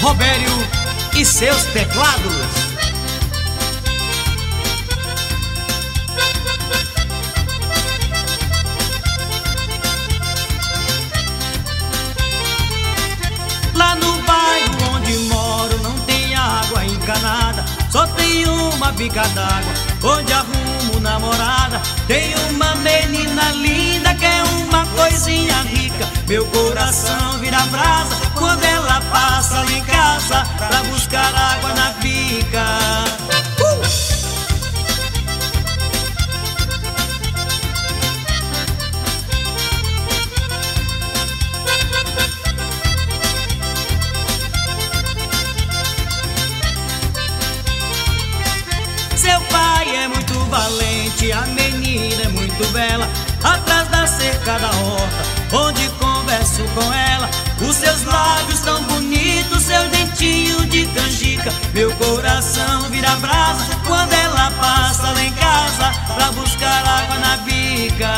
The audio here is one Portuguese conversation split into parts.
Robério e seus teclados. Lá no bairro onde moro não tem água encanada, só tem uma bica d'água onde arrumo namorada. Tem uma menina linda que é uma coisinha rica, meu coração vira brasa quando ela passa lá em casa pra buscar água na bica. Seu pai é muito valente, a menina é muito bela. Atrás da cerca da horta, onde converso com ela, os seus lábios tão bonitos, seu dentinho de canjica. Meu coração vira brasa quando ela passa lá em casa pra buscar água na bica.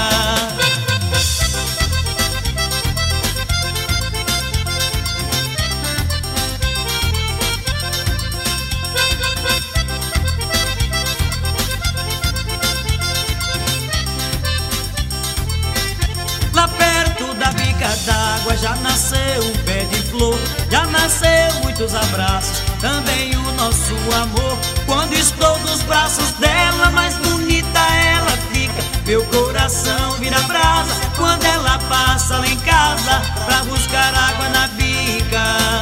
Lá perto da bica d'água já nasceu um pé de flor, já nasceu muitos abraços, também o nosso amor. Quando estou nos braços dela, mais bonita ela fica. Meu coração vira brasa quando ela passa lá em casa pra buscar água na bica.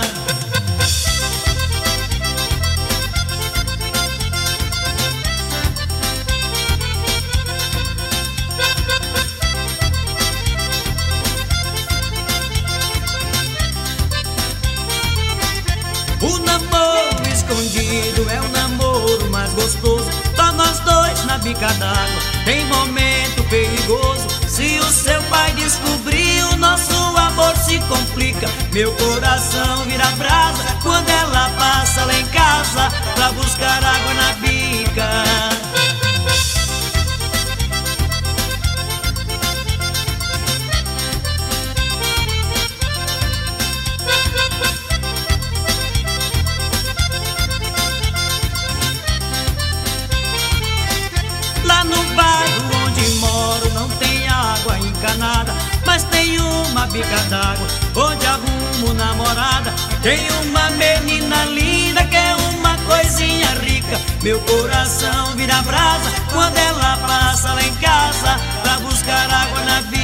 O namoro escondido é o namoro mais gostoso, só nós dois na bica d'água, tem momento perigoso. Se o seu pai descobrir, o nosso amor se complica. Meu coração vira brasa quando ela passa lá em casa pra buscar água na bica. Lá no bairro onde moro não tem água encanada, mas tem uma bica d'água onde arrumo namorada. Tem uma menina linda que é uma coisinha rica, meu coração vira brasa quando ela passa lá em casa pra buscar água na bica.